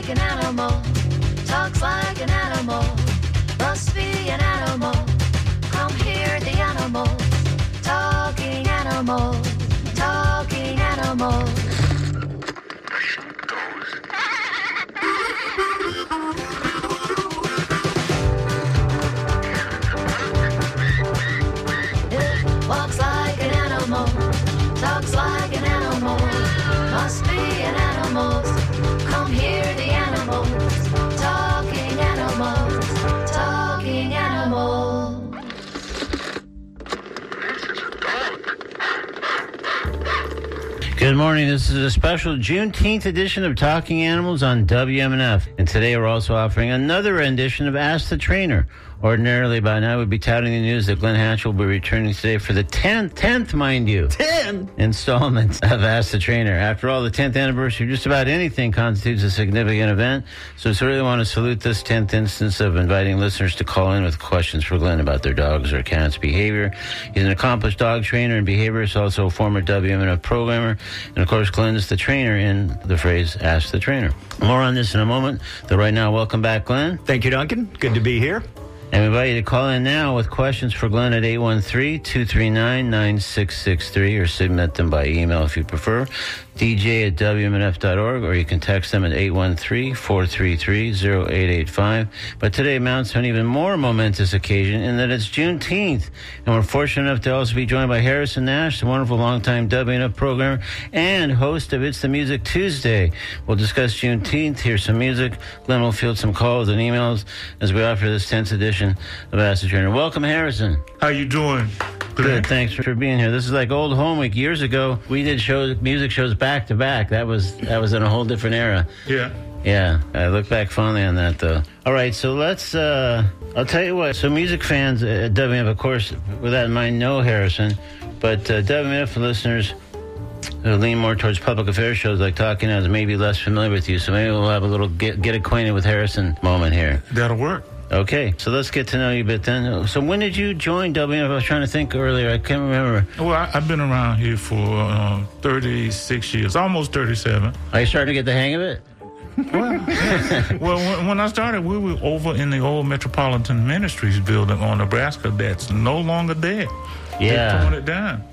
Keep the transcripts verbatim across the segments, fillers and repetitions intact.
like an animal, talks like an animal, must be an animal. Come hear the animals, talking animals, talking animals. It walks like an animal, talks like an animal, must be an animal. Come hear the animals, talking animals, talking animals. Good morning. This is a special Juneteenth edition of Talking Animals on W M N F. And today we're also offering another rendition of Ask the Trainer. Ordinarily, by now, we'd be touting the news that Glenn Hatch will be returning today for the tenth, tenth, mind you, ten installment of Ask the Trainer. After all, the tenth anniversary of just about anything constitutes a significant event. So I really want to salute this tenth instance of inviting listeners to call in with questions for Glenn about their dogs or cats' behavior. He's an accomplished dog trainer and behaviorist, also a former W M N F programmer. And, of course, Glenn is the trainer in the phrase Ask the Trainer. More on this in a moment. Though right now, welcome back, Glenn. Thank you, Duncan. Good to be here. And we invite you to call in now with questions for Glenn at eight one three, two three nine, nine six six three or submit them by email if you prefer, d j at w m n f dot org, or you can text them at eight one three, four three three, zero eight eight five. But today amounts to an even more momentous occasion in that it's Juneteenth, and we're fortunate enough to also be joined by Harrison Nash, the wonderful longtime W M N F programmer and host of It's the Music Tuesday. We'll discuss Juneteenth, hear some music. Glenn will field some calls and emails as we offer this tenth edition of Ask the Trainer. Welcome, Harrison. How you doing? Good. Thanks for being here. This is like old home week. Years ago, we did shows, music shows back to back. That was that was in a whole different era. Yeah. Yeah. I look back fondly on that, though. All right. So let's. Uh, I'll tell you what. So music fans at W M N F, of course, with that in mind, know Harrison, but uh, W M N F listeners who lean more towards public affairs shows like Talking Animals may be less familiar with you. So maybe we'll have a little get get acquainted with Harrison moment here. That'll work. Okay, so let's get to know you a bit then. So when did you join W M N F? I was trying to think earlier. I can't remember. Well, I, I've been around here for uh, thirty-six years, almost thirty-seven. Are you starting to get the hang of it? Well, yeah. well when, when I started, we were over in the old Metropolitan Ministries building on Nebraska that's no longer there. Yeah. They're throwing it down.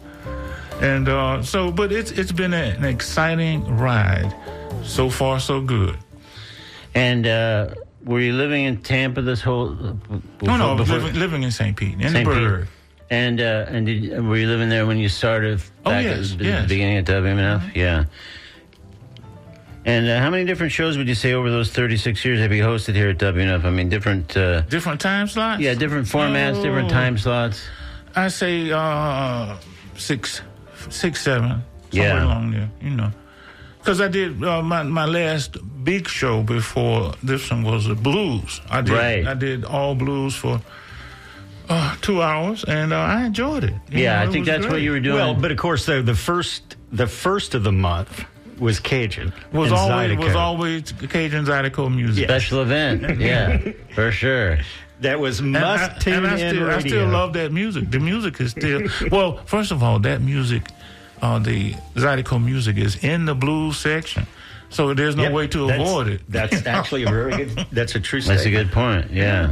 And uh, so, but it's it's been a, an exciting ride. So far, so good. And, uh... were you living in Tampa this whole... Uh, no, no, I was living, living in Saint Pete, in Saint the Burg. And, uh, and did, were you living there when you started oh, back yes, at, yes. the beginning of W M N F? Mm-hmm. Yeah. And uh, how many different shows would you say over those thirty-six years have you hosted here at W M N F? I mean, different... Uh, different time slots? Yeah, different formats, oh, different time slots. I say uh, six, six, seven, somewhere yeah. along there, you know. Because I did uh, my my last big show before this one was the blues. I did right. I did all blues for uh, two hours, and uh, I enjoyed it. You yeah, know, I think that's great. what you were doing. Well, but of course, the the first the first of the month was Cajun. Was always Zydeco. was always Cajun Zydeco music. Special event, yeah, for sure. That was must and tune I, and I in still, radio. I still love that music. The music is still well. First of all, that music, uh, the Zydeco music is in the blues section. So there's no yep, way to avoid it. That's actually a very good. That's a true statement. That's a good point. Yeah.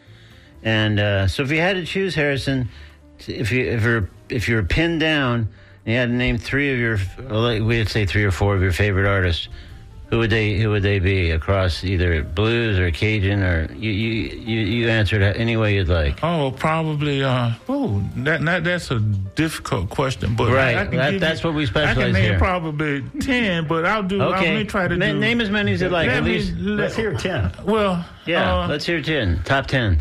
And uh, so, if you had to choose, Harrison, if you if you're if you're pinned down, and you had to name three of your, well, we'd say three or four of your favorite artists, who would they who would they be across either blues or Cajun, or you you you, you answered any way you'd like. Oh, probably. Uh, oh, that, that that's a difficult question, but right, I, I can that, give that's you, what we specialize I can name here. Probably ten, but I'll do. Okay, I'll try to Na- do. name as many as you like. Let At me, least let, let's hear ten. Well, yeah, uh, let's hear ten. Top ten.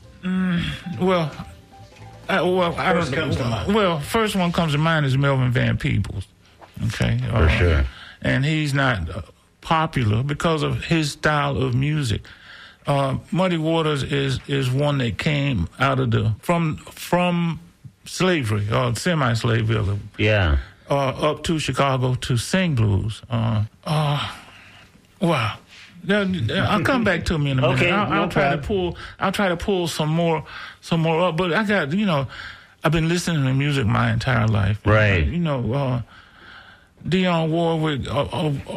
Mm, well, I, well, I first don't comes to mind. Well, first one comes to mind is Melvin Van Peebles. Okay, for uh, sure, and he's not uh, popular because of his style of music. Uh, Muddy Waters is is one that came out of the from from slavery or semi-slavery. Yeah. Uh, up to Chicago to sing blues. Uh, uh, wow. I'll come back to me in a minute. Okay, I'll, no I'll try problem. to pull. I'll try to pull some more, some more up. But I got, you know, I've been listening to music my entire life. Right. You know, uh, Dionne Warwick, uh, uh, uh,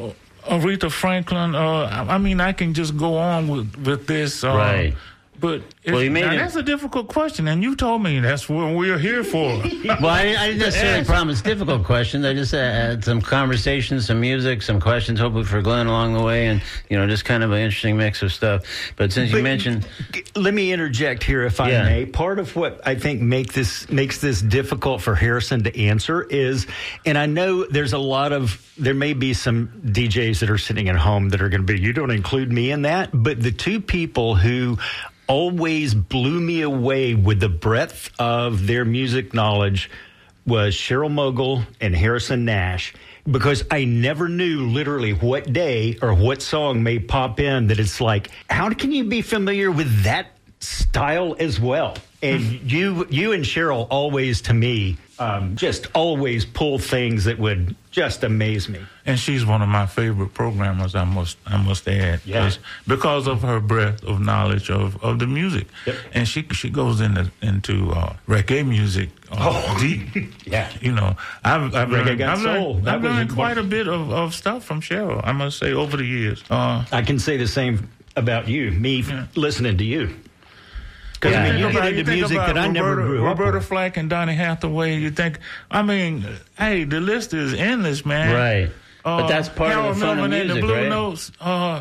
Aretha Franklin. Uh, I, I mean, I can just go on with with this. Uh, Right. But if, Well, you made now it- that's a difficult question, and you told me that's what we're here for. Well, I, I didn't necessarily promise difficult questions. I just uh, had some conversations, some music, some questions, hopefully for Glenn along the way, and you know, just kind of an interesting mix of stuff. But since you But mentioned, g- let me interject here, if I Yeah. may. Part of what I think make this makes this difficult for Harrison to answer is, and I know there's a lot of there may be some D Js that are sitting at home that are going to be, you don't include me in that, but the two people who always blew me away with the breadth of their music knowledge was Cheryl Mogul and Harrison Nash, because I never knew literally what day or what song may pop in that it's like, how can you be familiar with that style as well? And you you and Cheryl always, to me, um, just always pull things that would just amaze me. And she's one of my favorite programmers, I must I must add. Yeah. 'Cause- Because of her breadth of knowledge of, of the music. Yep. And she she goes into into uh, reggae music uh, Oh. deep. Yeah. You know, I've, I've Reggae learned, got I've soul. learned, That I've was learned a- quite a bit of, of stuff from Cheryl, I must say, over the years. Uh, I can say the same about you, me Yeah. listening to you. Because Yeah. I mean, you Think get about- into you think music about that I never Roberta, grew up Roberta with. Flack and Donny Hathaway. You think? I mean, hey, the list is endless, man. right? Uh, but that's part Harold of the fun of Melvin and music, the Blue right? Notes. Uh,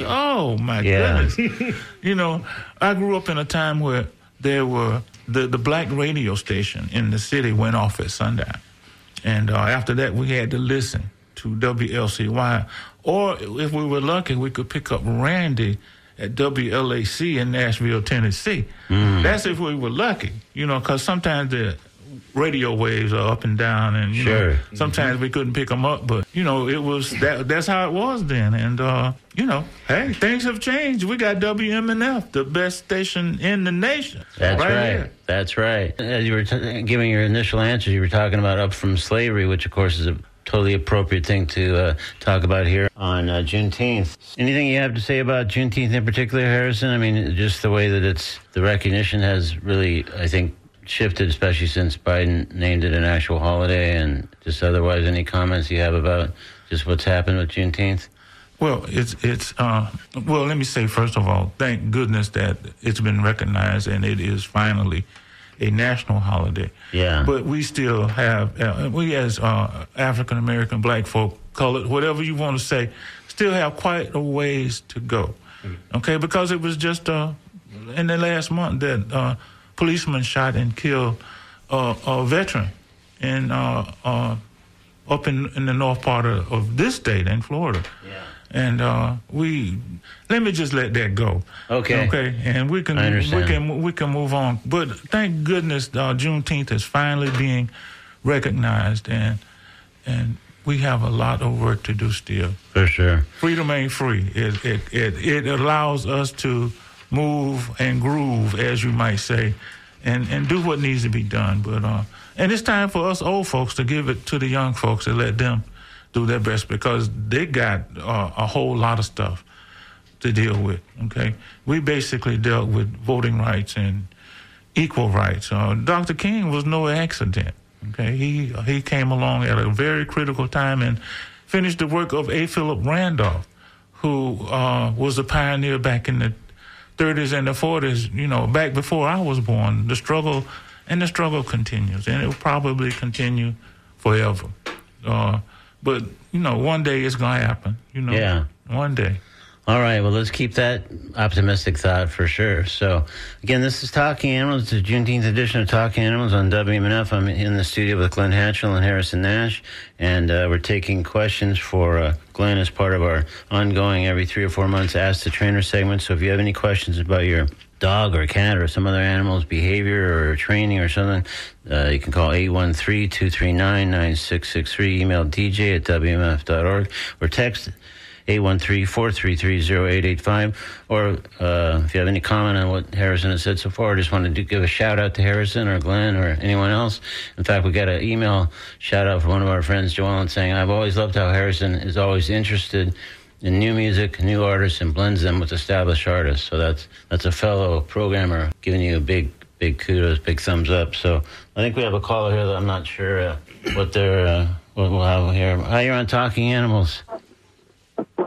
oh my Yeah. goodness! You know, I grew up in a time where there were the the black radio station in the city went off at sundown, and uh, after that we had to listen to W L C Y, or if we were lucky, we could pick up Randy at W L A C in Nashville, Tennessee. Mm. That's if we were lucky, you know, because sometimes the radio waves are up and down, and you Sure. know, sometimes we couldn't pick them up. But you know, it was that. That's how it was then. And uh, you know, hey, things have changed. We got W M N F, the best station in the nation. That's right. here. That's right. As you were t- giving your initial answers, you were talking about Up From Slavery, which of course is a totally appropriate thing to uh, talk about here on uh, Juneteenth. Anything you have to say about Juneteenth in particular, Harrison? I mean, just the way that it's, the recognition has really, I think, shifted, especially since Biden named it an actual holiday, and just otherwise, any comments you have about just what's happened with Juneteenth? Well, it's it's uh, well. Let me say first of all, thank goodness that it's been recognized and it is finally a national holiday. Yeah. But we still have uh, we as uh, African American black folk, colored, whatever you want to say, still have quite a ways to go. Okay, because it was just uh, in the last month that uh, policemen shot and killed uh, a veteran in uh, uh, up in in the north part of, of this state in Florida. Yeah. And uh, we let me just let that go. Okay. Okay. And we can I we understand. can we can move on. But thank goodness uh, Juneteenth is finally being recognized, and and we have a lot of work to do still. For sure. Freedom ain't free. It it it, it allows us to move and groove, as you might say, and, and do what needs to be done. But uh, and it's time for us old folks to give it to the young folks and let them do their best, because they got uh, a whole lot of stuff to deal with. Okay, we basically dealt with voting rights and equal rights. Uh, Doctor King was no accident. Okay, he he came along at a very critical time and finished the work of A. Philip Randolph, who uh, was a pioneer back in the thirties and the forties. You know, back before I was born. The struggle and the struggle continues, and it will probably continue forever. Uh, but you know, one day it's gonna happen. You know, Yeah. one day. All right, well, let's keep that optimistic thought for sure. So, again, this is Talking Animals, the Juneteenth edition of Talking Animals on W M N F. I'm in the studio with Glenn Hatchell and Harrison Nash, and uh, we're taking questions for uh, Glenn as part of our ongoing every three or four months Ask the Trainer segment. So if you have any questions about your dog or cat or some other animal's behavior or training or something, uh, you can call eight one three, two three nine, nine six six three, email d j at w m f dot org, or text eight one three, four three three, zero eight eight five. Or uh, if you have any comment on what Harrison has said so far, I just wanted to give a shout-out to Harrison or Glenn or anyone else. In fact, we got an email shout-out from one of our friends, Joellen, saying, I've always loved how Harrison is always interested in new music, new artists, and blends them with established artists. So that's that's a fellow programmer giving you a big, big kudos, big thumbs up. So I think we have a caller here that I'm not sure uh, what they're, uh, what we'll have here. Hi, you're on Talking Animals.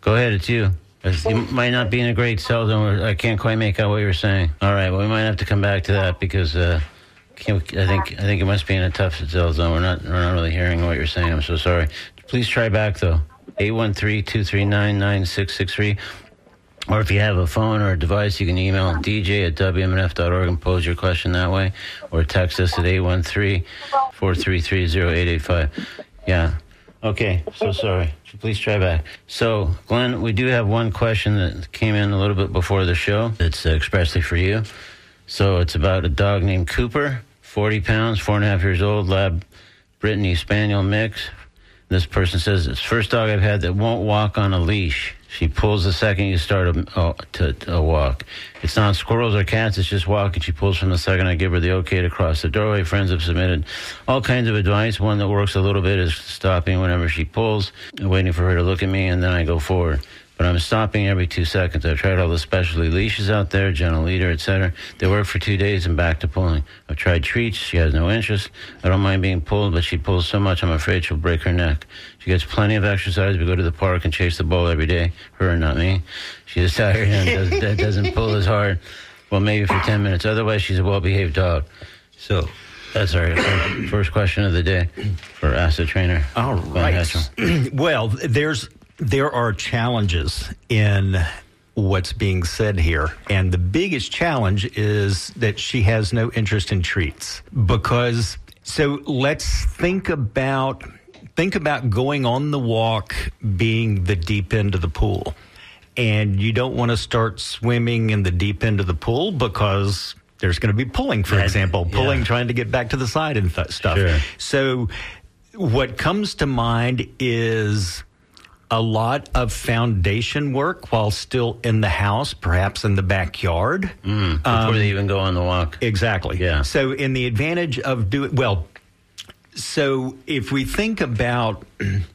Go ahead, it's you. You might not be in a great cell zone. I can't quite make out what you're saying. All right, well, we might have to come back to that because uh, can't, I think I think it must be in a tough cell zone. We're not we're not really hearing what you're saying. I'm so sorry. Please try back though. eight one three, two three nine, nine six six three. Or if you have a phone or a device, you can email D J at W M N F dot org and pose your question that way, or text us at eight one three, four three three, zero eight eight five. Yeah. Okay, so sorry. Please try back. So, Glenn, we do have one question that came in a little bit before the show. It's expressly for you. So it's about a dog named Cooper, forty pounds, four and a half years old, lab Brittany Spaniel mix. This person says, it's the first dog I've had that won't walk on a leash. She pulls the second you start a, oh, to, to a walk. It's not squirrels or cats, it's just walking. She pulls from the second I give her the okay to cross the doorway. Friends have submitted all kinds of advice. One that works a little bit is stopping whenever she pulls, waiting for her to look at me, and then I go forward. But I'm stopping every two seconds. I've tried all the specialty leashes out there, gentle leader, et cetera. They work for two days and back to pulling. I've tried treats. She has no interest. I don't mind being pulled, but she pulls so much I'm afraid she'll break her neck. She gets plenty of exercise. We go to the park and chase the ball every day. Her and not me. She is tired and does, doesn't pull as hard. Well, maybe for ten minutes. Otherwise, she's a well-behaved dog. So that's our, our first question of the day for Ask the Trainer. All right. Well, there's... There are challenges in what's being said here. And the biggest challenge is that she has no interest in treats. Because, so let's think about, think about going on the walk being the deep end of the pool. And you don't want to start swimming in the deep end of the pool because there's going to be pulling, for That, example, pulling, yeah. trying to get back to the side and th- stuff. Sure. So what comes to mind is a lot of foundation work while still in the house, perhaps in the backyard. Mm, before um, they even go on the walk. Exactly. Yeah. So in the advantage of doing, well, so if we think about,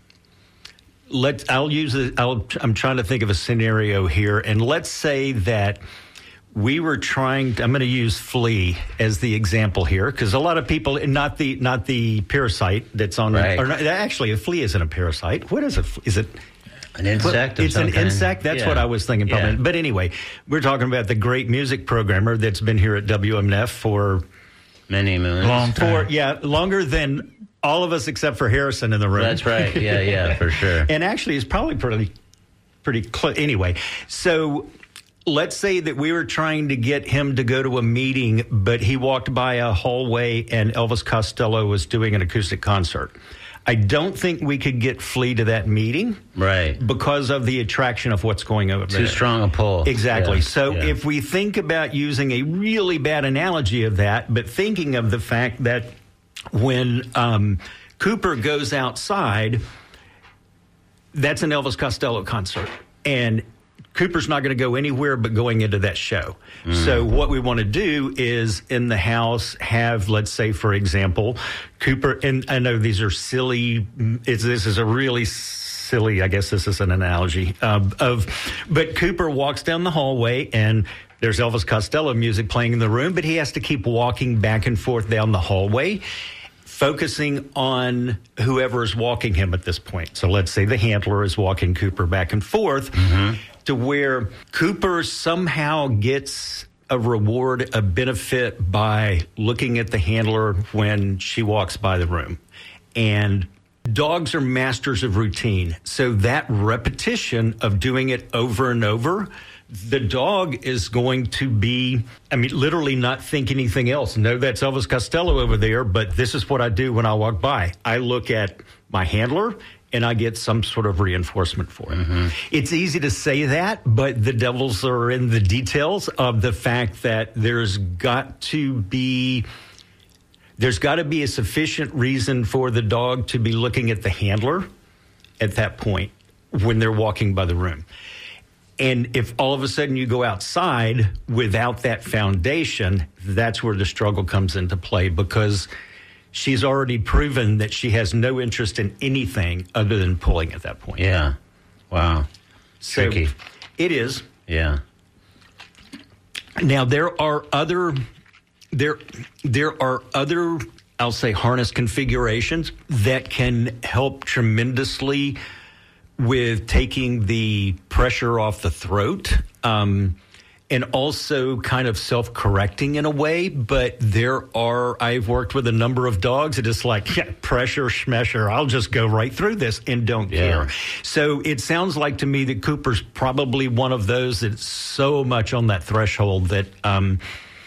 let's, I'll use it, I'll, I'm trying to think of a scenario here. And let's say that we were trying to, I'm going to use flea as the example here, because a lot of people, not the not the parasite that's on, right. or not, actually a flea isn't a parasite. What is it? Is it an insect? It's an kind? insect. That's yeah. what I was thinking. Yeah. But anyway, we're talking about the great music programmer that's been here at W M N F for many moons. Long time. For, yeah, longer than all of us except for Harrison in the room. That's right. Yeah, yeah, for sure. And actually, it's probably pretty, pretty close. Anyway, so let's say that we were trying to get him to go to a meeting, but he walked by a hallway and Elvis Costello was doing an acoustic concert. I don't think we could get Flea to that meeting. Right. Because of the attraction of what's going on. Too strong a pull. Exactly. Yeah. So yeah. if we think about using a really bad analogy of that, but thinking of the fact that when um, Cooper goes outside, that's an Elvis Costello concert. And Cooper's not going to go anywhere but going into that show. Mm. So what we want to do is in the house have, let's say, for example, Cooper, and I know these are silly, it's, this is a really silly, I guess this is an analogy, um, of, but Cooper walks down the hallway and there's Elvis Costello music playing in the room, but he has to keep walking back and forth down the hallway, focusing on whoever is walking him at this point. So let's say the handler is walking Cooper back and forth. Mm-hmm. To where Cooper somehow gets a reward, a benefit by looking at the handler when she walks by the room. And dogs are masters of routine. So that repetition of doing it over and over, the dog is going to be, I mean, literally not think anything else. No, that's Elvis Costello over there, but this is what I do when I walk by. I look at my handler and I get some sort of reinforcement for it. Mm-hmm. It's easy to say that, but the devils are in the details of the fact that there's got to be there's got to be a sufficient reason for the dog to be looking at the handler at that point when they're walking by the room. And if all of a sudden you go outside without that foundation, that's where the struggle comes into play, because she's already proven that she has no interest in anything other than pulling at that point. Yeah. Wow. So tricky. It is. Yeah. Now there are other there there are other, I'll say, harness configurations that can help tremendously with taking the pressure off the throat. Um, And also kind of self-correcting in a way, but there are, I've worked with a number of dogs that it's like, yeah, pressure, schmesher, I'll just go right through this and don't Yeah. care. So it sounds like to me that Cooper's probably one of those that's so much on that threshold that um,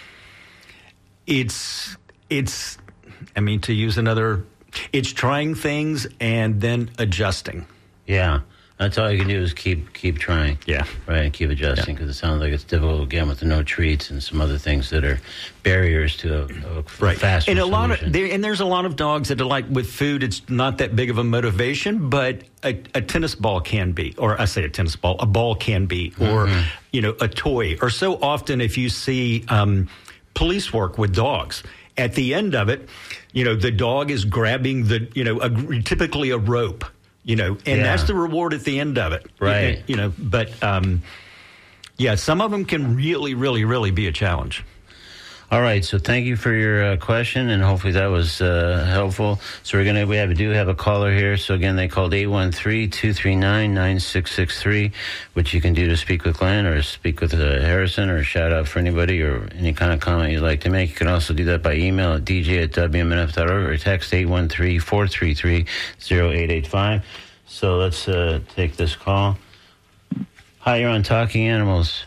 it's, it's, I mean, to use another, it's trying things and then adjusting. Yeah. That's all you can do is keep keep trying. Yeah. Right, and keep adjusting because it sounds like it's difficult again with the no treats and some other things that are barriers to a, a Right. faster and a lot solution. of there, and there's a lot of dogs that are like with food. It's not that big of a motivation, but a, a tennis ball can be, or I say a tennis ball, a ball can be, or Mm-hmm. you know, a toy. Or so often, if you see um, police work with dogs, at the end of it, you know, the dog is grabbing the, you know, a, typically a rope. You know, and Yeah. that's the reward at the end of it. Right. You know, but um, yeah, some of them can really, really, really be a challenge. All right, so thank you for your uh, question, and hopefully that was uh, helpful. So we're gonna we have do have a caller here. So again, they called eight one three, two three nine, nine six six three, which you can do to speak with Glenn or speak with uh, Harrison or shout out for anybody or any kind of comment you'd like to make. You can also do that by email at d j at w m n f dot org or text eight one three, four three three, zero eight eight five. So let's uh, take this call. Hi, you're on Talking Animals.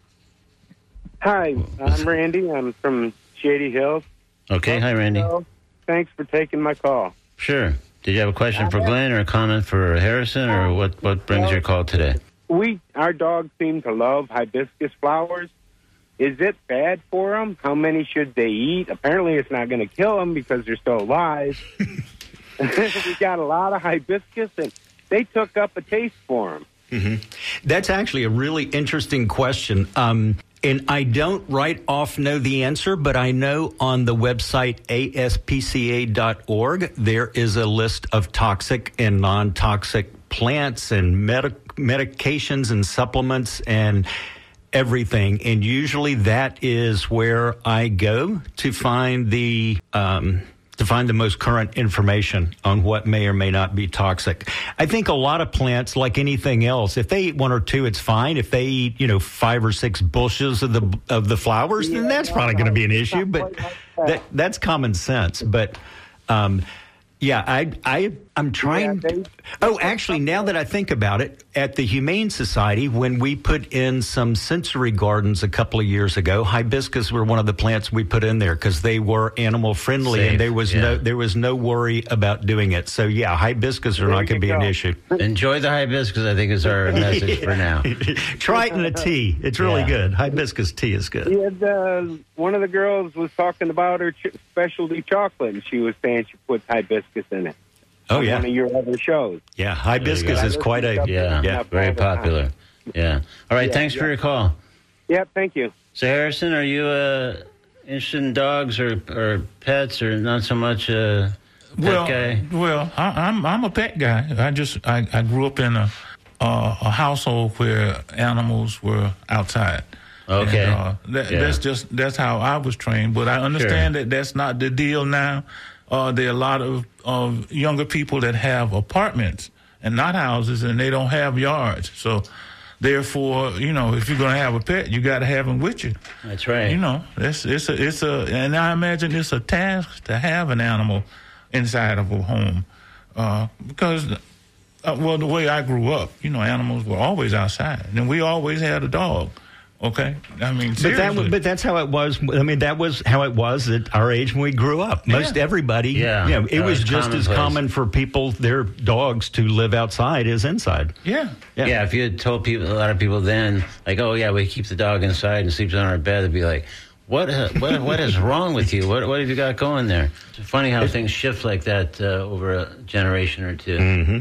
Hi, I'm Randy. I'm from Shady Hills. Okay, hi, Randy. So, thanks for taking my call. Sure. Did you have a question for Glenn or a comment for Harrison, or what, what brings your call today? We, our dogs seem to love hibiscus flowers. Is it bad for them? How many should they eat? Apparently, it's not going to kill them because they're still alive. We got a lot of hibiscus, and they took up a taste for them. Mm-hmm. That's actually a really interesting question. Um, and I don't right off know the answer, but I know on the website A S P C A dot org, there is a list of toxic and non-toxic plants and medic- medications and supplements and everything. And usually that is where I go to find the... Um, to find the most current information on what may or may not be toxic. I think a lot of plants, like anything else, if they eat one or two, it's fine. If they eat, you know, five or six bushes of the of the flowers, then that's probably going to be an issue. But that that's common sense. But um, yeah, I I I'm trying. Yeah, they- oh, actually, now that I think about it, at the Humane Society, when we put in some sensory gardens a couple of years ago, hibiscus were one of the plants we put in there because they were animal friendly Safe, and there was yeah. no there was no worry about doing it. So yeah, hibiscus are There not going to you be an go. issue. Enjoy the hibiscus, I think, is our message for now. Try it in a tea; it's really Yeah. good. Hibiscus tea is good. Yeah, the, one of the girls was talking about her ch- specialty chocolate, and she was saying she puts hibiscus in it. Oh on yeah, one of your other shows. yeah. Hibiscus go. is quite a Yeah, Yeah. very popular. Yeah. All right, Yeah, thanks for yeah. your call. Yep, thank you. So, Harrison, are you uh, interested in dogs or, or pets, or not so much a pet Well, guy? well, I, I'm I'm a pet guy. I just I, I grew up in a uh, a household where animals were outside. Okay. And, uh, that, Yeah. That's just that's how I was trained. But I understand that that's not the deal now. Uh, there are a lot of, of younger people that have apartments and not houses, and they don't have yards. So, therefore, you know, if you're going to have a pet, you got to have them with you. That's right. You know, it's it's a it's a, and I imagine it's a task to have an animal inside of a home, uh, because, uh, well, the way I grew up, you know, animals were always outside, and we always had a dog. Okay, I mean, But seriously. that, was- but that's how it was. I mean, that was how it was at our age when we grew up. Most Yeah. everybody, Yeah. you know, it Uh, was it's just as commonplace. common for people, their dogs, to live outside as inside. yeah. Yeah. Yeah, if you had told people, a lot of people then, like, oh, yeah, we keep the dog inside and sleeps on our bed, they'd be like, what uh, what, what is wrong with you? What, what have you got going there? It's funny how things shift like that uh, over a generation or two. Mm-hmm.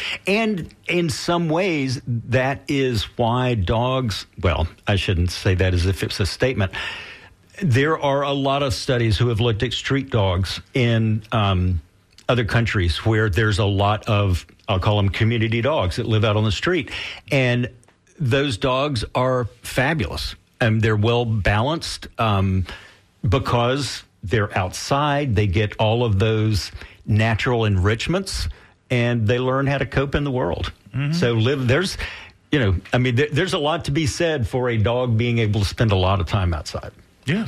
And in some ways, that is why dogs, well, I shouldn't say that as if it's a statement. There are a lot of studies who have looked at street dogs in um, other countries where there's a lot of, I'll call them community dogs that live out on the street. And those dogs are fabulous. And they're well balanced um, because they're outside. They get all of those natural enrichments, and they learn how to cope in the world. Mm-hmm. So live there's, you know, I mean, there, there's a lot to be said for a dog being able to spend a lot of time outside. Yeah.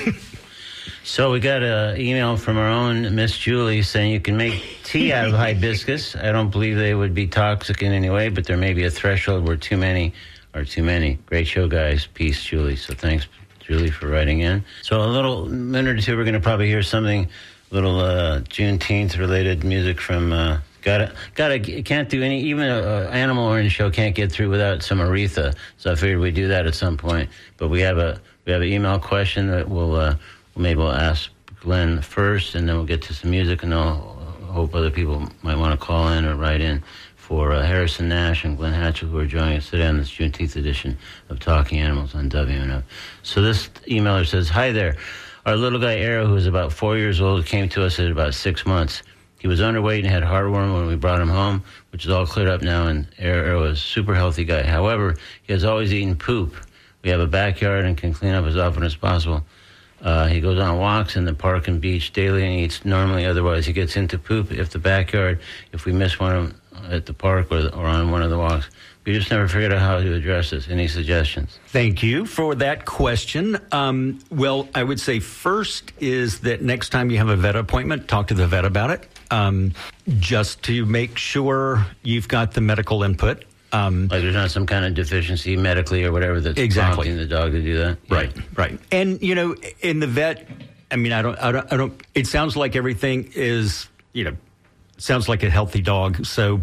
So we got an email from our own Miss Julie saying you can make tea out of hibiscus. I don't believe they would be toxic in any way, but there may be a threshold where too many are too many. Great show, guys. Peace, Julie. So thanks, Julie, for writing in. So a little minute or two, we're going to probably hear something, little uh, Juneteenth related music from. Uh, gotta, gotta, can't do any. Even an Animal Orange show can't get through without some Aretha. So I figured we'd do that at some point. But we have a we have an email question that we'll. Uh, Maybe we'll ask Glenn first, and then we'll get to some music, and I'll hope other people might want to call in or write in for uh, Harrison Nash and Glenn Hatchell, who are joining us today on this Juneteenth edition of Talking Animals on W M F. So this emailer says, hi there. Our little guy, Arrow, who is about four years old, came to us at about six months. He was underweight and had heartworm when we brought him home, which is all cleared up now, and Arrow is a super healthy guy. However, he has always eaten poop. We have a backyard and can clean up as often as possible. Uh, he goes on walks in the park and beach daily and eats normally. Otherwise, he gets into poop if the backyard, if we miss one at the park or, or on one of the walks. We just never figured out how to address this. Any suggestions? Thank you for that question. Um, well, I would say first is that next time you have a vet appointment, talk to the vet about it, um, just to make sure you've got the medical input. Um, like there's not some kind of deficiency medically or whatever that's exactly. prompting the dog to do that? Yeah. Right, right. And, you know, in the vet, I mean, I don't, I don't, I don't, it sounds like everything is, you know, sounds like a healthy dog. So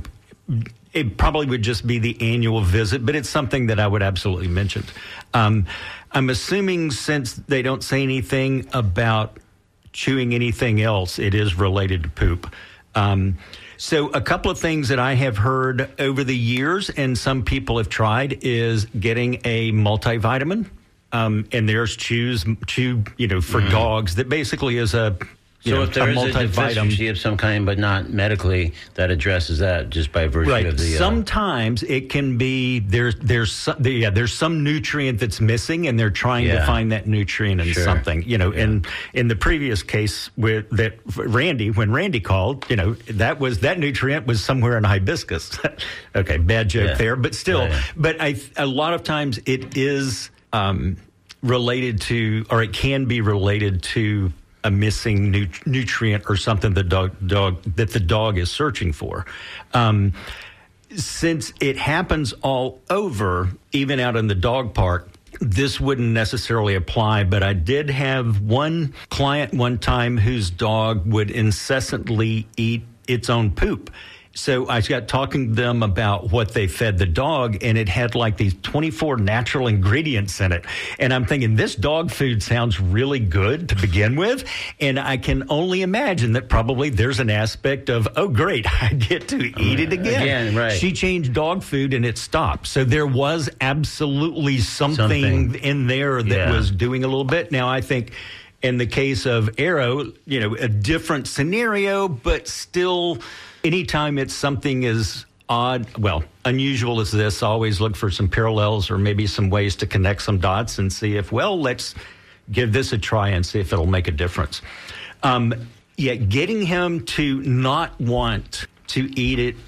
it probably would just be the annual visit, but it's something that I would absolutely mention. Um, I'm assuming since they don't say anything about chewing anything else, it is related to poop. Um, So a couple of things that I have heard over the years, and some people have tried, is getting a multivitamin. Um, and there's Chews, Chew, you know, for mm-hmm. dogs that basically is a you So know, if there a is a deficiency of some kind, but not medically, that addresses that just by virtue right. of the... Uh, Sometimes it can be, there's there's some, yeah, there's some nutrient that's missing, and they're trying yeah. to find that nutrient in sure. something. You know, yeah. and in the previous case with that Randy, when Randy called, you know, that was that nutrient was somewhere in hibiscus. Okay, bad joke yeah. there, but still. Yeah, yeah. But I a lot of times it is um, related to, or it can be related to a missing nu- nutrient or something the dog, dog that the dog is searching for. Um, since it happens all over, even out in the dog park, this wouldn't necessarily apply, but I did have one client one time whose dog would incessantly eat its own poop. So I got talking to them about what they fed the dog, and it had like these twenty-four natural ingredients in it. And I'm thinking, this dog food sounds really good to begin with. And I can only imagine that probably there's an aspect of, oh, great, I get to eat it again. Again, right. She changed dog food and it stopped. So there was absolutely something, something. in there that yeah. was doing a little bit. Now, I think in the case of Arrow, you know, a different scenario, but still... Anytime it's something as odd, well, unusual as this, always look for some parallels or maybe some ways to connect some dots and see if, well, let's give this a try and see if it'll make a difference. Um, yeah, getting him to not want to eat it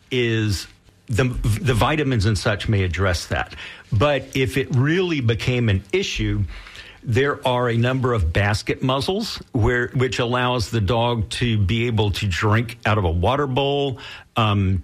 is, the, the vitamins and such may address that. But if it really became an issue, there are a number of basket muzzles where which allows the dog to be able to drink out of a water bowl. Um,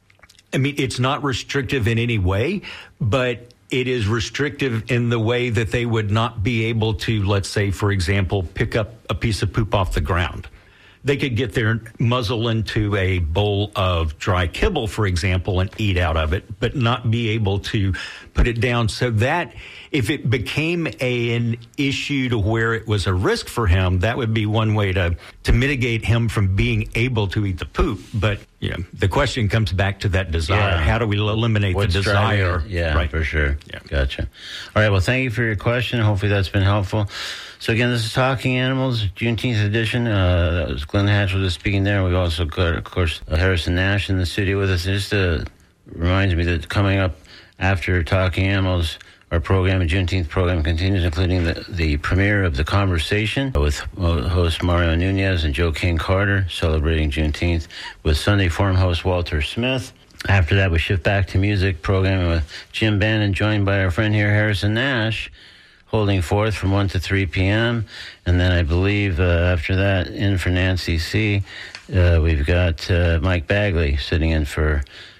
I mean, it's not restrictive in any way, but it is restrictive in the way that they would not be able to, let's say, for example, pick up a piece of poop off the ground. They could get their muzzle into a bowl of dry kibble, for example, and eat out of it, but not be able to put it down. So that if it became a, an issue to where it was a risk for him, that would be one way to, to mitigate him from being able to eat the poop. But, you know, the question comes back to that desire. Yeah. How do we eliminate What's the desire? Yeah, right. for sure. Yeah. Gotcha. All right, well, thank you for your question. Hopefully that's been helpful. So, again, this is Talking Animals, Juneteenth edition. Uh, that was Glenn Hatchell just speaking there. We've also got, of course, Harrison Nash in the studio with us. It just uh, reminds me that coming up after Talking Animals, our program, the Juneteenth program, continues, including the, the premiere of The Conversation with host Mario Nunez and Joe King Carter, celebrating Juneteenth, with Sunday Forum host Walter Smith. After that, we shift back to music programming with Jim Bannon, joined by our friend here, Harrison Nash, holding forth from one to three p.m. And then I believe uh, after that, in for Nancy C., uh, we've got uh, Mike Bagley sitting in for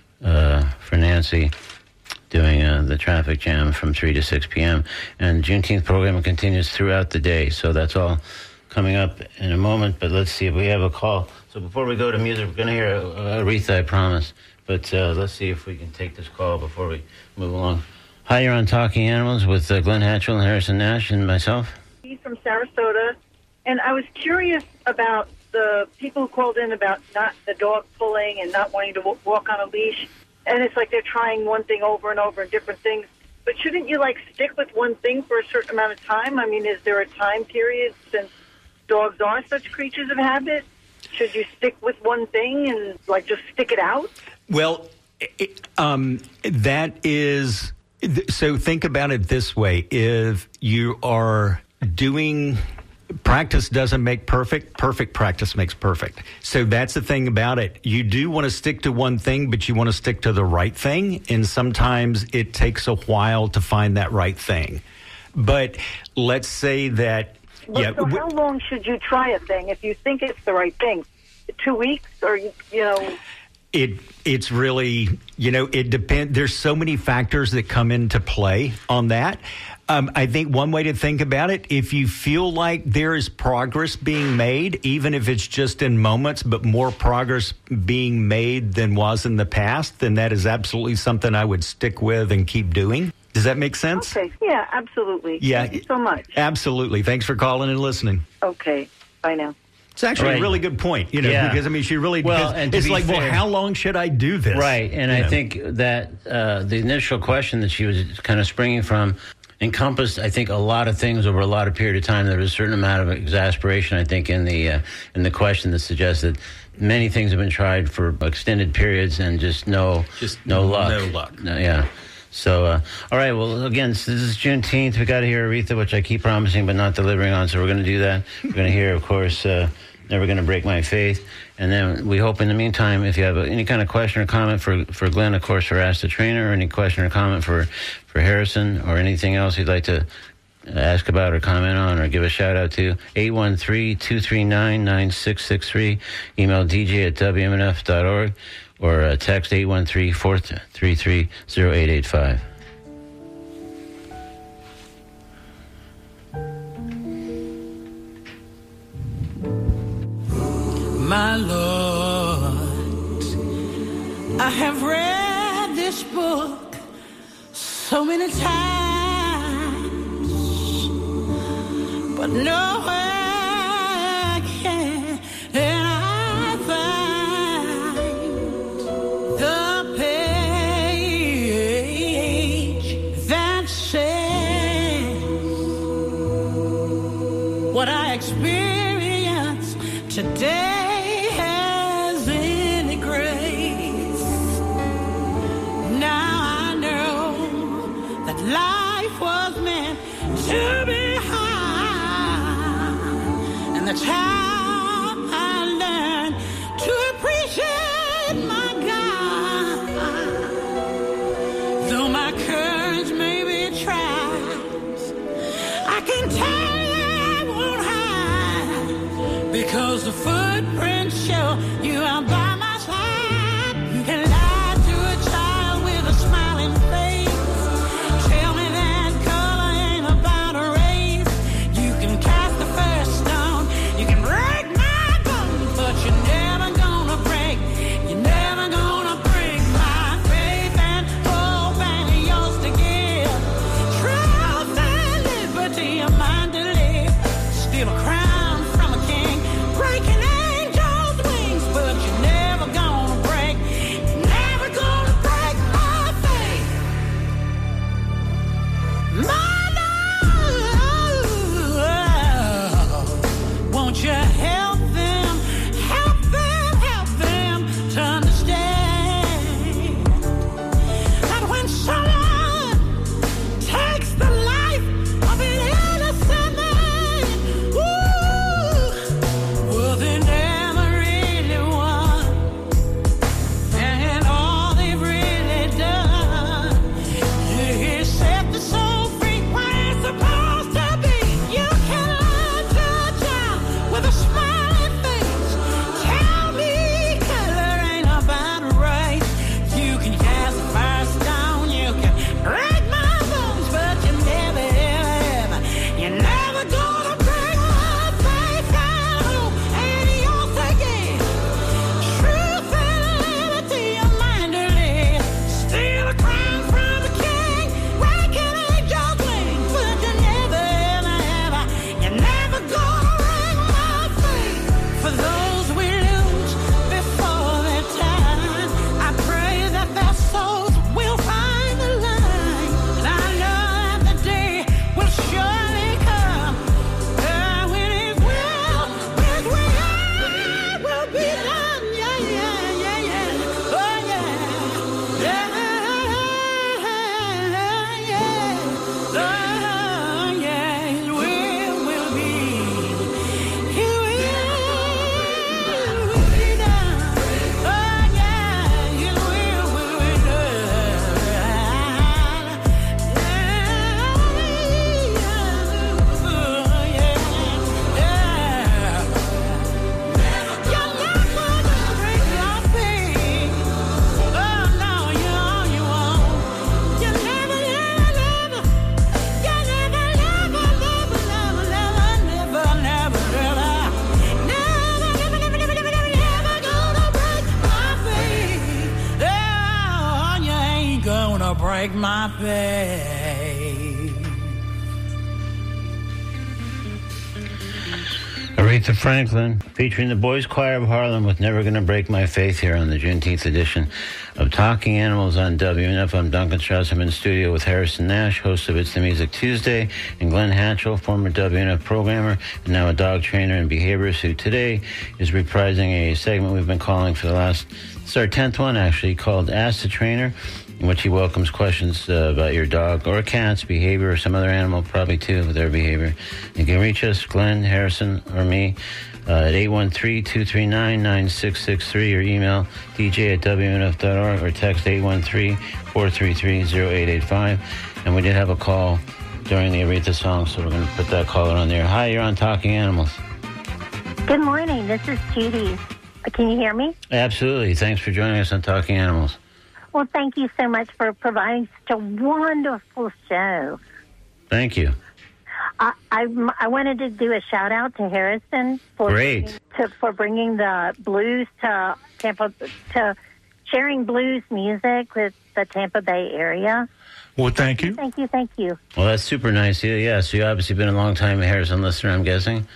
uh, for Nancy, doing uh, the traffic jam from three to six p.m. And Juneteenth programming continues throughout the day. So that's all coming up in a moment. But let's see if we have a call. So before we go to music, we're going to hear uh, Aretha, I promise. But uh, let's see if we can take this call before we move along. Hi, you're on Talking Animals with uh, Glenn Hatchell and Harrison Nash and myself. He's from Sarasota, and I was curious about the people who called in about not the dog pulling and not wanting to w- walk on a leash. And it's like they're trying one thing over and over and different things. But shouldn't you, like, stick with one thing for a certain amount of time? I mean, is there a time period since dogs are such creatures of habit? Should you stick with one thing and, like, just stick it out? Well, it, um, that is... So think about it this way. If you are doing... Practice doesn't make perfect. Perfect practice makes perfect. So that's the thing about it. You do want to stick to one thing, but you want to stick to the right thing. And sometimes it takes a while to find that right thing. But let's say that... Well, yeah, so how long should you try a thing if you think it's the right thing? Two weeks or, you know... It it's really, you know, it depends. There's so many factors that come into play on that. Um, I think one way to think about it, if you feel like there is progress being made, even if it's just in moments, but more progress being made than was in the past, then that is absolutely something I would stick with and keep doing. Does that make sense? Okay. Yeah, absolutely. Yeah. Thank you so much. Absolutely. Thanks for calling and listening. Okay. Bye now. It's actually Right. a really good point, you know, Yeah. because, I mean, she really, Well, because and to it's be like, well, fair- how long should I do this? Right, and You I know. think that uh, the initial question that she was kind of springing from encompassed, I think, a lot of things over a lot of period of time. There was a certain amount of exasperation, I think, in the uh, in the question that suggests that many things have been tried for extended periods and just no, Just no luck. no luck. No, yeah. So, uh, all right, well, again, so this is Juneteenth. We got to hear Aretha, which I keep promising but not delivering on, so we're going to do that. We're going to hear, of course, uh, Never Gonna Break My Faith. And then we hope in the meantime, if you have any kind of question or comment for, for Glenn, of course, or Ask the Trainer, or any question or comment for, for Harrison, or anything else you'd like to ask about or comment on or give a shout out to, eight one three, two three nine, nine six six three. Email D J at W M N F dot org or uh, text eight one three, four three three, zero eight eight five. My Lord, I have read this book so many times, but nowhere can I find the page that says what I experienced today. Life was meant to be high, and that's how I learned to appreciate my God. Though my courage may be tried, I can tell you I won't hide, because the footprints show you are by my side. You can lie to a child with a smiling face. Steal a crown from a king, breaking angels' wings, but you're never gonna break my faith. Aretha Franklin, featuring the Boys Choir of Harlem with Never Gonna Break My Faith here on the Juneteenth edition of Talking Animals on W N F. I'm Duncan Strauss. I'm in the studio with Harrison Nash, host of It's the Music Tuesday, and Glenn Hatchell, former W N F programmer and now a dog trainer and behaviorist, who today is reprising a segment we've been calling for the last, it's our tenth one actually, called Ask the Trainer, in which he welcomes questions uh, about your dog or cat's behavior or some other animal, probably too, with their behavior. You can reach us, Glenn, Harrison, or me, uh, at eight one three, two three nine, nine six six three, or email d j at w n f dot org, or text eight one three, four three three, zero eight eight five. And we did have a call during the Aretha song, so we're going to put that caller on there. Hi, you're on Talking Animals. Good morning. This is Judy. Can you hear me? Absolutely. Thanks for joining us on Talking Animals. Well, thank you so much for providing such a wonderful show. Thank you. I, I, I wanted to do a shout out to Harrison for Great. Bringing, to, for bringing the blues to Tampa, to sharing blues music with the Tampa Bay area. Well, thank you. Thank you, thank you. Well, that's super nice. Yeah, yeah. So you've obviously been a long time Harrison listener, I'm guessing.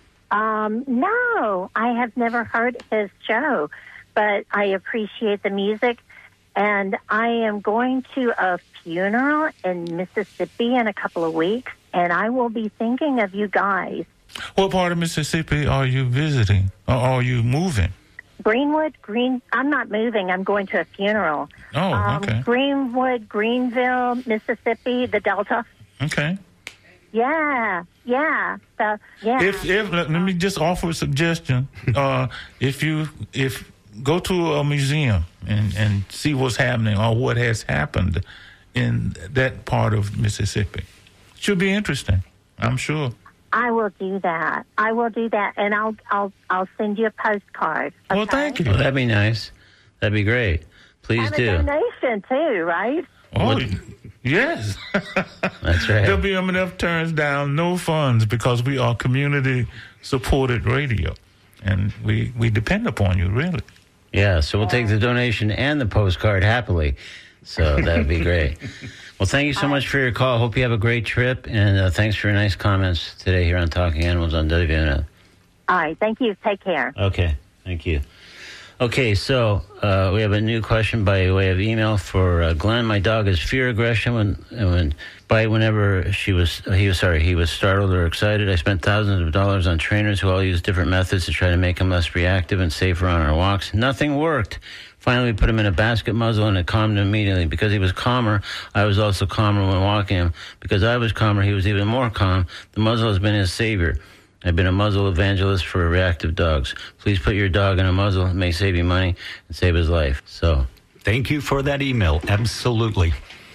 Um, no, I have never heard his show, but I appreciate the music. And I am going to a funeral in Mississippi in a couple of weeks, and I will be thinking of you guys. What part of Mississippi are you visiting, or are you moving? Greenwood, Green. I'm not moving. I'm going to a funeral. Oh, um, okay. Greenwood, Greenville, Mississippi, the Delta. Okay. Yeah, yeah, the, yeah. If if let, let me just offer a suggestion. uh, if you if go to a museum and, and see what's happening or what has happened in that part of Mississippi. Should be interesting, I'm sure. I will do that. I will do that, and I'll I'll I'll send you a postcard. Okay? Well, thank you. Well, that'd be nice. That'd be great. Please and do. a donation too, right? Oh, yes. That's right. W M N F turns down no funds because we are community-supported radio, and we, we depend upon you, really. Yeah, so we'll take the donation and the postcard happily. So that would be great. Well, thank you so much for your call. Hope you have a great trip, and uh, thanks for your nice comments today here on Talking Animals on W N F. All right, thank you. Take care. Okay, thank you. Okay, so uh, we have a new question by way of email for uh, Glenn. My dog has fear aggression when when bite whenever she was he was sorry he was startled or excited. I spent thousands of dollars on trainers who all use different methods to try to make him less reactive and safer on our walks. Nothing worked. Finally, we put him in a basket muzzle, and it calmed him immediately. Because he was calmer, I was also calmer when walking him. Because I was calmer, he was even more calm. The muzzle has been his savior. I've been a muzzle evangelist for reactive dogs. Please put your dog in a muzzle. It may save you money and save his life. So, thank you for that email. Absolutely.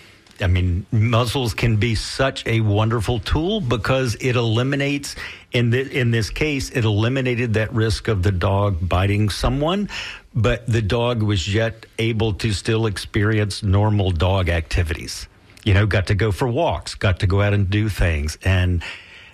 I mean, muzzles can be such a wonderful tool because it eliminates, in, the, in this case, it eliminated that risk of the dog biting someone, but the dog was yet able to still experience normal dog activities. You know, got to go for walks, got to go out and do things, and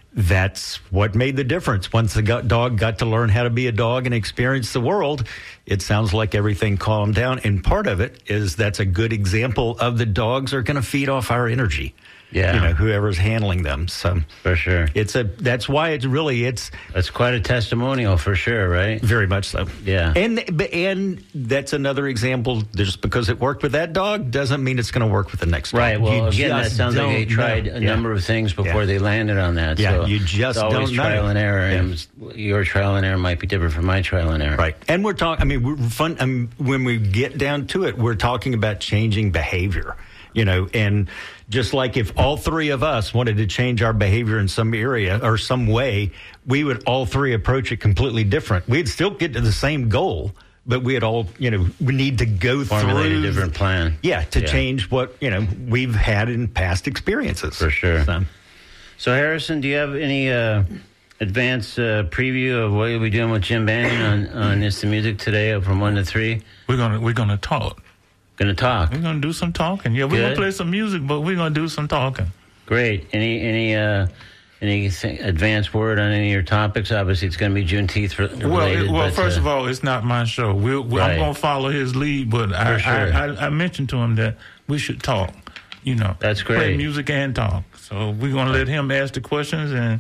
that's what made the difference. Once the dog got to learn how to be a dog and experience the world, it sounds like everything calmed down. And part of it is that's a good example of the dogs are going to feed off our energy. Yeah. You know, whoever's handling them. So for sure. It's a, that's why it's really, it's. That's quite a testimonial for sure, right? Very much so. Yeah. And, and that's another example. Just because it worked with that dog doesn't mean it's going to work with the next dog. Right. Well, you again, that sounds like they tried know. a yeah. number of things before yeah. they landed on that. Yeah. So you just it's always don't trial know. and error. Yeah. And your trial and error might be different from my trial and error. Right. And we're talking, I mean, we're fun. I mean, when we get down to it, we're talking about changing behavior, you know, and just like if all three of us wanted to change our behavior in some area or some way, we would all three approach it completely different. We'd still get to the same goal, but we'd all, you know, we need to go Formulate through a different plan. Yeah, to yeah. change what, you know, we've had in past experiences. For sure. So, so Harrison, do you have any uh, advance uh, preview of what you'll be doing with Jim Bannon on, on It's the Music today from one to three? We're gonna we're gonna talk. Going to talk. We're going to do some talking. Yeah, we're Good. going to play some music, but we're going to do some talking. Great. Any any uh, any th- advanced word on any of your topics? Obviously, it's going to be Juneteenth related. Well, it, well, but, first uh, of all, it's not my show. We'll, we right. I'm going to follow his lead, but I, sure. I, I, I mentioned to him that we should talk. you know, That's great. play music and talk. So we're gonna let him ask the questions and.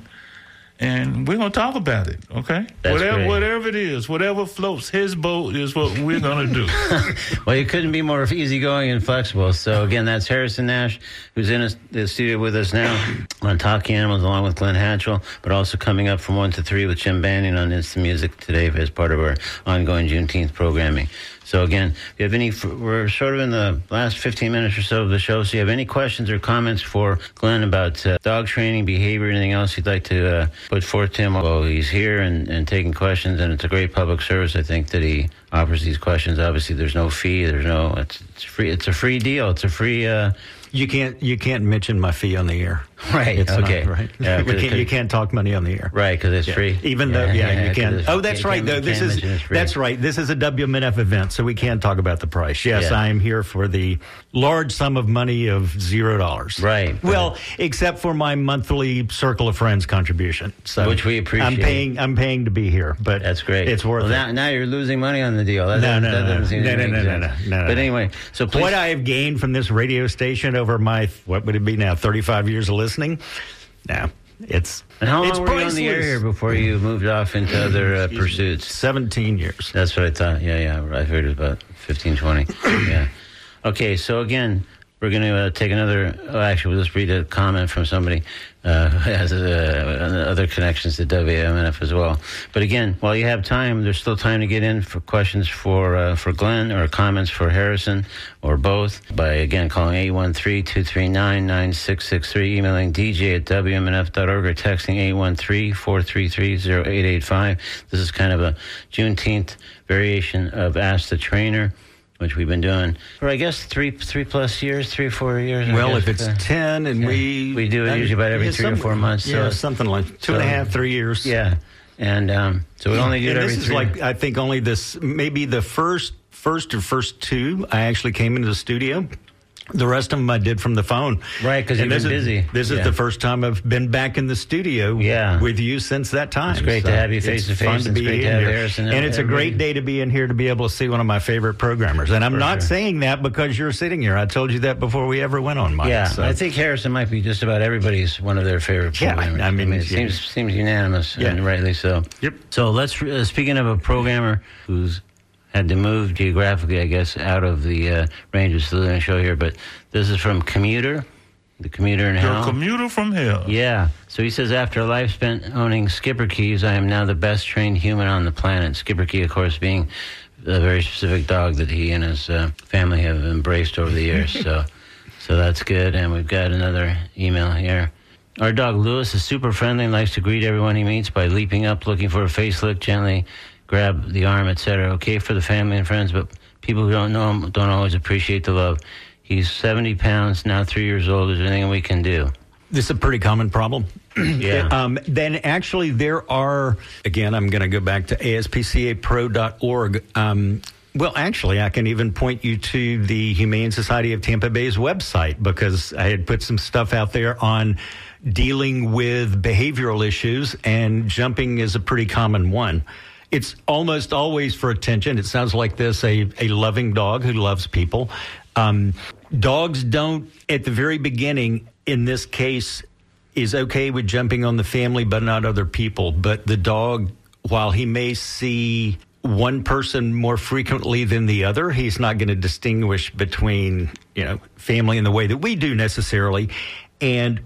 And we're going to talk about it, okay? That's whatever, great. whatever it is, whatever floats his boat is what we're going to do. Well, you couldn't be more easygoing and flexible. So, again, that's Harrison Nash, who's in the studio with us now on Talking Animals, along with Glenn Hatchell, but also coming up from one to three with Jim Bannion on Instant Music today as part of our ongoing Juneteenth programming. So, again, if you have any, we're sort of in the last fifteen minutes or so of the show, so you have any questions or comments for Glenn about uh, dog training, behavior, anything else you'd like to uh, put forth to him while he's here and, and taking questions, and it's a great public service, I think, that he offers these questions. Obviously, there's no fee, there's no, it's, it's free, it's a free deal, it's a free... Uh, You can't you can't mention my fee on the air. Right, It's okay. not, right. Yeah, you, but it can't, could- you can't talk money on the air. Right, because it's Yeah. free. Even though, yeah, you 'cause can. it's- Oh, that's you right. can't- Though you this can't is mention it's free. that's right. This is a W M N F event, so we can't talk about the price. Yes, Yeah. I am here for the large sum of money of zero dollars. Right. Well, except for my monthly Circle of Friends contribution, so Which we appreciate. I'm paying. I'm paying to be here, but That's great. It's worth well, it. Now, now you're losing money on the deal. That, No, no, that no, doesn't seem no, to no, make no, no, sense. no, no, But no. anyway, so please. What I have gained from this radio station over my what would it be now? thirty-five years of listening. No, it's and how long it's were you on the air priceless. here before you moved off into other uh, pursuits? Seventeen years. That's what I thought. Yeah, yeah. I heard it was about fifteen, twenty. Yeah. Okay, so again, we're going to uh, take another. Oh, actually, we'll just read a comment from somebody uh, who has uh, other connections to W M N F as well. But again, while you have time, there's still time to get in for questions for uh, for Glenn or comments for Harrison or both by, again, calling eight one three, two three nine, nine six six three, emailing D J at W M N F dot org or texting eight one three, four three three, zero eight eight five. This is kind of a Juneteenth variation of Ask the Trainer, which we've been doing for, I guess, three three plus years, three or four years. I Well, guess. if it's Uh, ten and yeah. we... We do it usually about every yeah, three or some- four months, so Yeah, it's- something like two and a so- half, three years. Yeah. And um, so we only do it and every this is three. like, I think only this, maybe the first, first or first two, I actually came into the studio. The rest of them I did from the phone. Right, 'cause And you've this been is- busy. This is Yeah. the first time I've been back in the studio Yeah. with you since that time. It's great to have you face it's to face. fun It's be great to in have here. Harrison And it's a everybody. great day to be in here to be able to see one of my favorite programmers. And I'm For not sure. saying that because you're sitting here. I told you that before we ever went on mic. Yeah, so. I think Harrison might be just about everybody's one of their favorite Yeah, programmers. I mean, it yeah. seems seems unanimous, Yeah. and rightly so. Yep. So let's, uh, speaking of a programmer who's had to move geographically, I guess, out of the uh, range of still doing a show here, but this is from Commuter, the Commuter in The Hell. commuter from hell. Yeah. So he says, after a life spent owning Skipper Keys, I am now the best trained human on the planet. Skipper Key, of course, being a very specific dog that he and his uh, family have embraced over the years. so, so that's good. And we've got another email here. Our dog Lewis is super friendly and likes to greet everyone he meets by leaping up, looking for a face lick, gently grab the arm, et cetera. Okay for the family and friends, but people who don't know him don't always appreciate the love. He's seventy pounds, now three years old. Is there anything we can do? This is a pretty common problem. Yeah. Um, then actually there are, again, I'm going to go back to A S P C A pro dot org. Um, well, actually, I can even point you to the Humane Society of Tampa Bay's website because I had put some stuff out there on dealing with behavioral issues, and jumping is a pretty common one. It's almost always for attention. It sounds like this, a, a loving dog who loves people. Um, dogs don't, at the very beginning, in this case, is okay with jumping on the family, but not other people. But the dog, while he may see one person more frequently than the other, he's not going to distinguish between, you know, family in the way that we do necessarily. And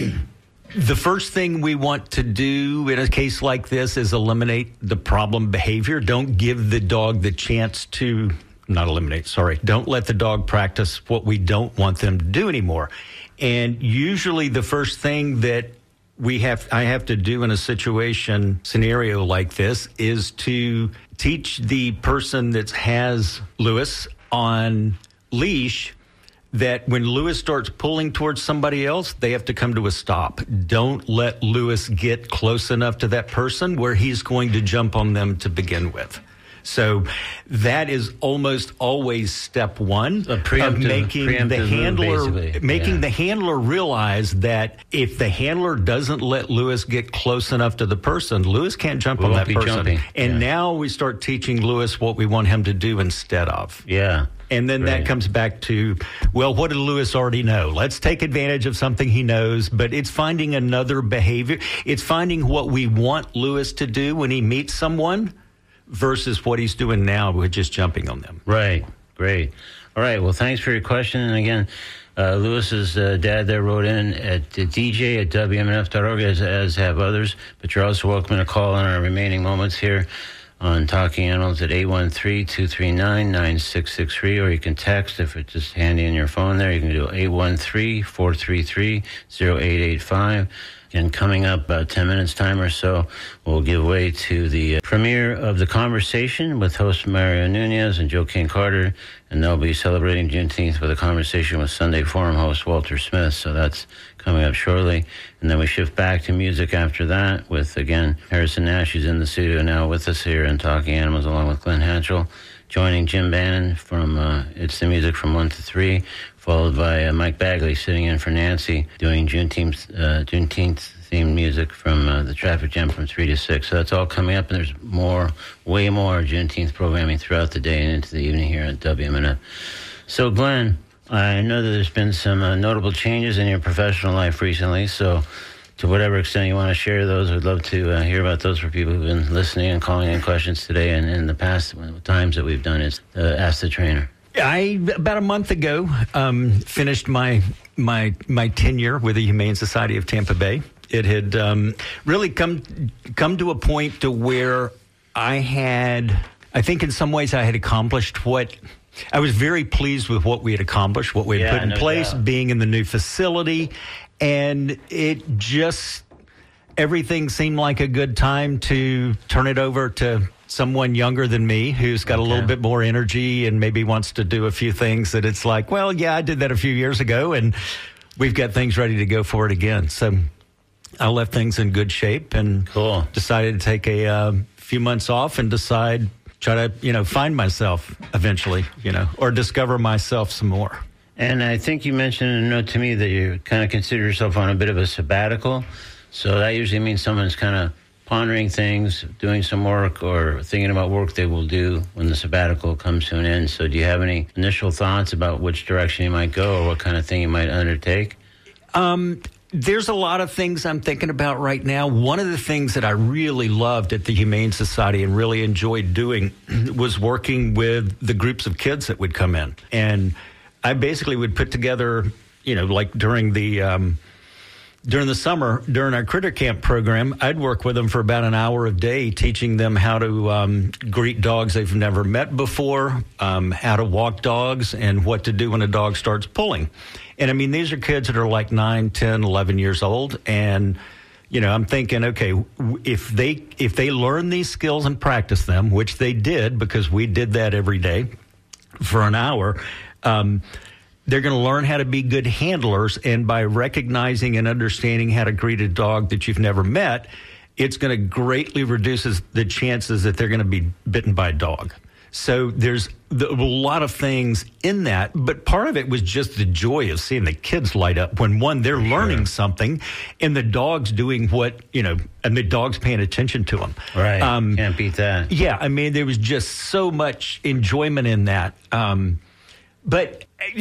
the first thing we want to do in a case like this is eliminate the problem behavior. Don't give the dog the chance to, not eliminate, sorry. Don't let the dog practice what we don't want them to do anymore. And usually the first thing that we have, I have to do in a situation scenario like this is to teach the person that has Lewis on leash that when Lewis starts pulling towards somebody else, they have to come to a stop. Don't let Lewis get close enough to that person where he's going to jump on them to begin with. So that is almost always step one A preemptive- of making the preemptive move, handler basically. making Yeah. the handler realize that if the handler doesn't let Lewis get close enough to the person, Lewis can't jump We on won't that be person. jumping. And Yeah. now we start teaching Lewis what we want him to do instead of. Yeah. And then Right. that comes back to, well, what did Lewis already know? Let's take advantage of something he knows, but it's finding another behavior. It's finding what we want Lewis to do when he meets someone versus what he's doing now with just jumping on them. Right. Great. All right. Well, thanks for your question. And again, uh, Lewis's uh, dad there wrote in at D J at W M N F dot org, as, as have others. But you're also welcome to call in our remaining moments here on Talking Animals at eight one three, two three nine, nine six six three, or you can text if it's just handy in your phone there. You can do eight one three, four three three, zero eight eight five. And coming up about ten minutes time or so, we'll give way to the uh, premiere of The Conversation with host Mario Nunez and Joe King Carter, and they'll be celebrating Juneteenth with a conversation with Sunday Forum host Walter Smith. So that's coming up shortly. And then we shift back to music after that with, again, Harrison Nash, who's in the studio now with us here in Talking Animals, along with Glenn Hatchell, joining Jim Bannon from uh, It's the Music from one to three, followed by uh, Mike Bagley sitting in for Nancy, doing Juneteenth, uh, Juneteenth themed music from uh, the Traffic Jam from three to six. So that's all coming up, and there's more, way more Juneteenth programming throughout the day and into the evening here at W M N F. So, Glenn, I know that there's been some uh, notable changes in your professional life recently, so to whatever extent you want to share those, we'd love to uh, hear about those for people who've been listening and calling in questions today and in the past times that we've done is uh, Ask the Trainer. I about a month ago um, finished my my my tenure with the Humane Society of Tampa Bay. It had um, really come come to a point to where I had, I think in some ways I had accomplished what, I was very pleased with what we had accomplished, what we had Yeah, put in no place, doubt. being in the new facility, and it just, everything seemed like a good time to turn it over to someone younger than me who's got Okay. a little bit more energy and maybe wants to do a few things that it's like, well, yeah, I did that a few years ago and we've got things ready to go for it again. So I left things in good shape and Cool. decided to take a uh, few months off and decide, try to, you know, find myself eventually, you know, or discover myself some more. And I think you mentioned in a note to me that you kind of consider yourself on a bit of a sabbatical. So that usually means someone's kind of pondering things, doing some work, or thinking about work they will do when the sabbatical comes to an end. So do you have any initial thoughts about which direction you might go or what kind of thing you might undertake? Um, there's a lot of things I'm thinking about right now. One of the things that I really loved at the Humane Society and really enjoyed doing was working with the groups of kids that would come in. And I basically would put together, you know, like during the um, during the summer, during our critter camp program, I'd work with them for about an hour a day, teaching them how to um, greet dogs they've never met before, um, how to walk dogs, and what to do when a dog starts pulling. And I mean, these are kids that are like nine, ten, eleven years old. And, you know, I'm thinking, okay, if they if they learn these skills and practice them, which they did because we did that every day for an hour, um, they're going to learn how to be good handlers. And by recognizing and understanding how to greet a dog that you've never met, it's going to greatly reduces the chances that they're going to be bitten by a dog. So there's the, a lot of things in that, but part of it was just the joy of seeing the kids light up when, one, they're learning something and the dog's doing what, you know, and the dog's paying attention to them. Right. Um, Can't beat that. Yeah, I mean, there was just so much enjoyment in that. Um, but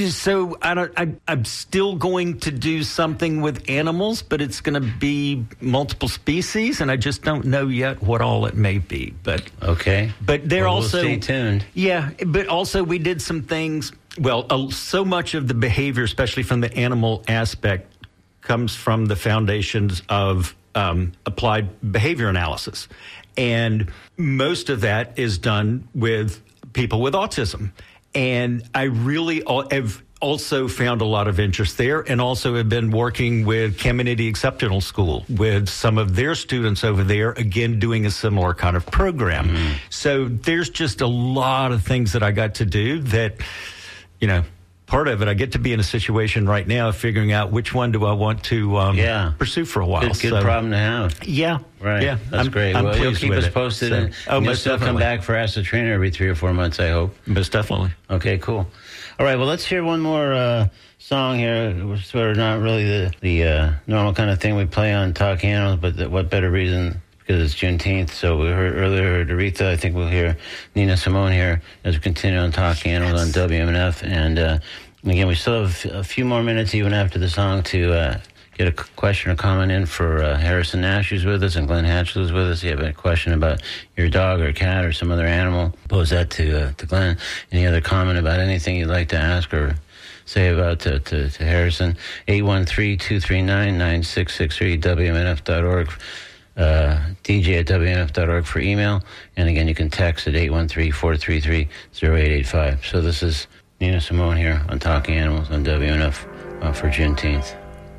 so I don't, I, I'm still going to do something with animals, but it's going to be multiple species, and I just don't know yet what all it may be. But Okay. but they're Well, we'll also stay tuned. Yeah, but also we did some things. Well, uh, so much of the behavior, especially from the animal aspect, comes from the foundations of um, applied behavior analysis, and most of that is done with people with autism. And I really al- have also found a lot of interest there, and also have been working with Community Exceptional School with some of their students over there, again, doing a similar kind of program. Mm-hmm. So there's just a lot of things that I got to do that, you know, part of it. I get to be in a situation right now of figuring out which one do I want to um, Yeah. pursue for a while. Good, good So, problem to have. Yeah. Right. Yeah. That's I'm, great. I'm well, you'll pleased keep with us it. posted. So- and oh, you'll most still come definitely. back for Ask the Trainer every three or four months, I hope. Most definitely. Okay, cool. All right, well, let's hear one more uh, song here. We're sort of not really the, the uh, normal kind of thing we play on Talking Animals, but the, what better reason, because it's Juneteenth. So we heard earlier heard Aretha. I think we'll hear Nina Simone here as we continue on Talking Animals on W M N F. And uh, again, we still have a few more minutes even after the song to uh, get a question or comment in for uh, Harrison Nash, who's with us, and Glenn Hatchell, who's with us. If you have a question about your dog or cat or some other animal, pose that to uh, to Glenn. Any other comment about anything you'd like to ask or say about to, to, to Harrison? eight one three, two three nine, nine six six three, W M N F dot org. Uh, D J at W M N F dot org for email. And again, you can text at eight one three, four three three, zero eight eight five. So this is Nina Simone here on Talking Animals on W M N F uh, for Juneteenth.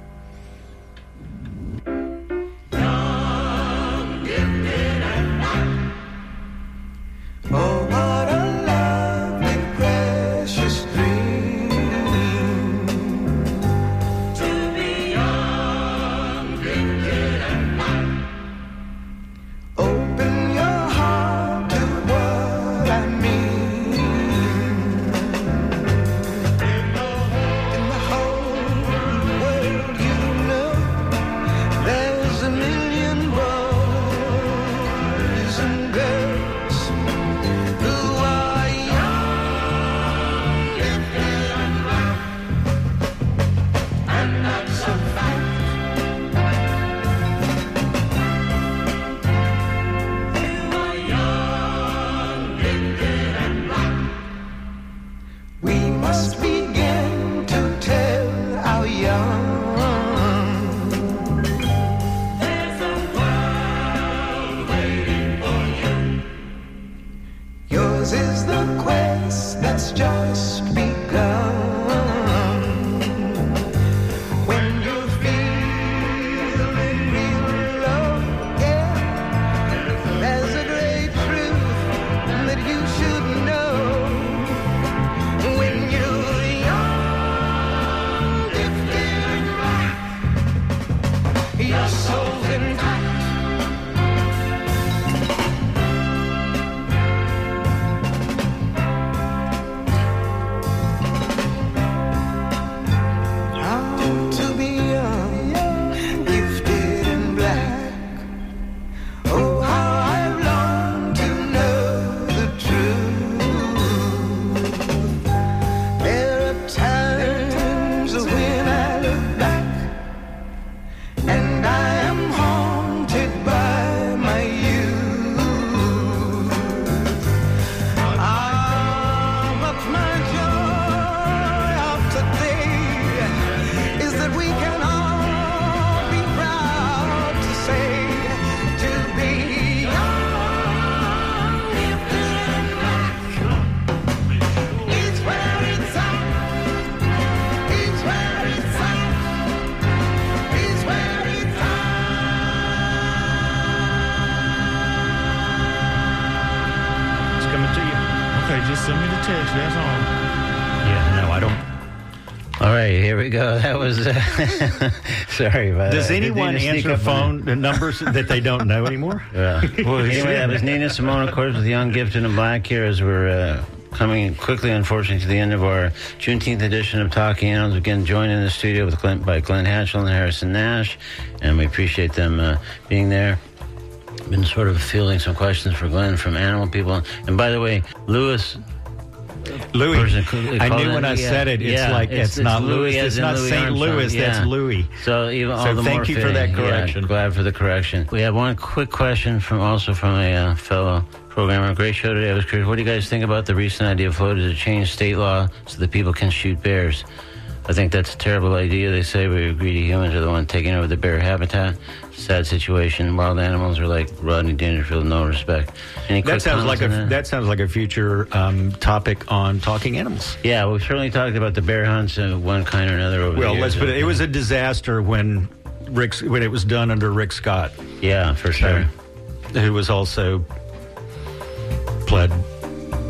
Oh, what a lovely, precious dream to be young, gifted, and fine. Open your heart to what I mean. In the whole world, you know, there's a million boys and girls who are young, gifted, and black, and that's a fact. You are young, gifted, and black. We must begin to tell our young. There's a world waiting for you. Yours is the quest that's just begun. When you're feeling real low, yeah, there's a great truth that you should know. When you're young, gifted, and black, your soul's intact. How to be young, gifted, and black. Oh, how I've longed to know the truth. There are times when I look back and I am haunted by my youth. Ah, but my joy of today is that we can all be proud to say, to be young, gifted, and black is where it's at, is where it's at, is where it's at. It's coming to you. Okay, just send me the text. That's all. Yeah, no, I don't. All right, here we go. That was... Uh, sorry about Does that. I didn't anyone mean to sneak answer up on phone the numbers that they don't know anymore? you. Yeah. Well, Anyway, that was Nina Simone, of course, with Young, Gifted, and Black here as we're uh, coming quickly, unfortunately, to the end of our Juneteenth edition of Talking Animals. Again, joined in the studio with Glenn, by Glenn Hatchell and Harrison Nash, and we appreciate them uh, being there. Been sort of fielding some questions for Glenn from animal people. And by the way, Lewis... Louis. person called- I called knew in- when I yeah, said it, it's yeah, like it's, not Louis. as It's in not Louis Saint Armstrong, Louis. That's yeah. Louis. So even all So the thank more you for fitting. that Yeah, correction. glad for the correction. We have one quick question from also from a uh, fellow programmer. Great show today. I was curious, what do you guys think about the recent idea floated to change state law so that people can shoot bears? I think that's a terrible idea. They say we greedy humans are the ones taking over the bear habitat. Sad situation. Wild animals are like Rodney Dangerfield, no respect. Any quick That sounds like comments a on that? sounds like a future um, topic on Talking Animals. Yeah, we've certainly talked about the bear hunts of one kind or another over Well, the years. let's put it. It was a disaster when Rick when it was done under Rick Scott, Yeah, for sure. who was also pled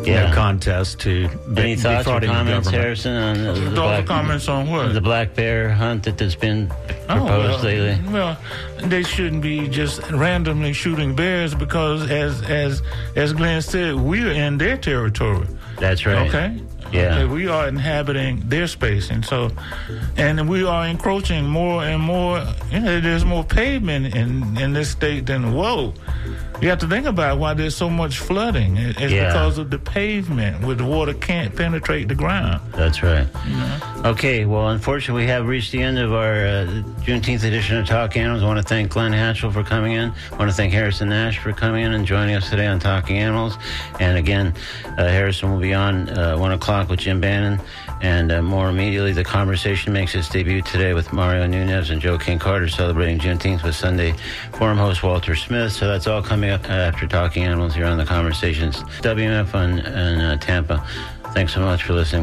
Yeah. no contest to be- Any thoughts or defrauding the comments, government. Harrison, on the, the, Thoughts or black, comments on what? the black bear hunt that has been Oh, proposed well, lately? well, they shouldn't be just randomly shooting bears because, as as as Glenn said, we're in their territory. That's right. Okay. Yeah. Okay, we are inhabiting their space, and so, and we are encroaching more and more. You know, there's more pavement in in this state than whoa. You have to think about why there's so much flooding. It- It's Yeah. because of the pavement, where the water can't penetrate the ground. That's right. You know? Okay, well, unfortunately, we have reached the end of our uh, Juneteenth edition of Talking Animals. I want to thank Glenn Hatchell for coming in. I want to thank Harrison Nash for coming in and joining us today on Talking Animals. And again, uh, Harrison will be on uh, one o'clock with Jim Bannon. And uh, more immediately, the conversation makes its debut today with Mario Nunez and Joe King Carter celebrating Juneteenth with Sunday Forum host Walter Smith. So that's all coming up uh, after Talking Animals here on the Conversations. W M F on, on uh, Tampa. Thanks so much for listening.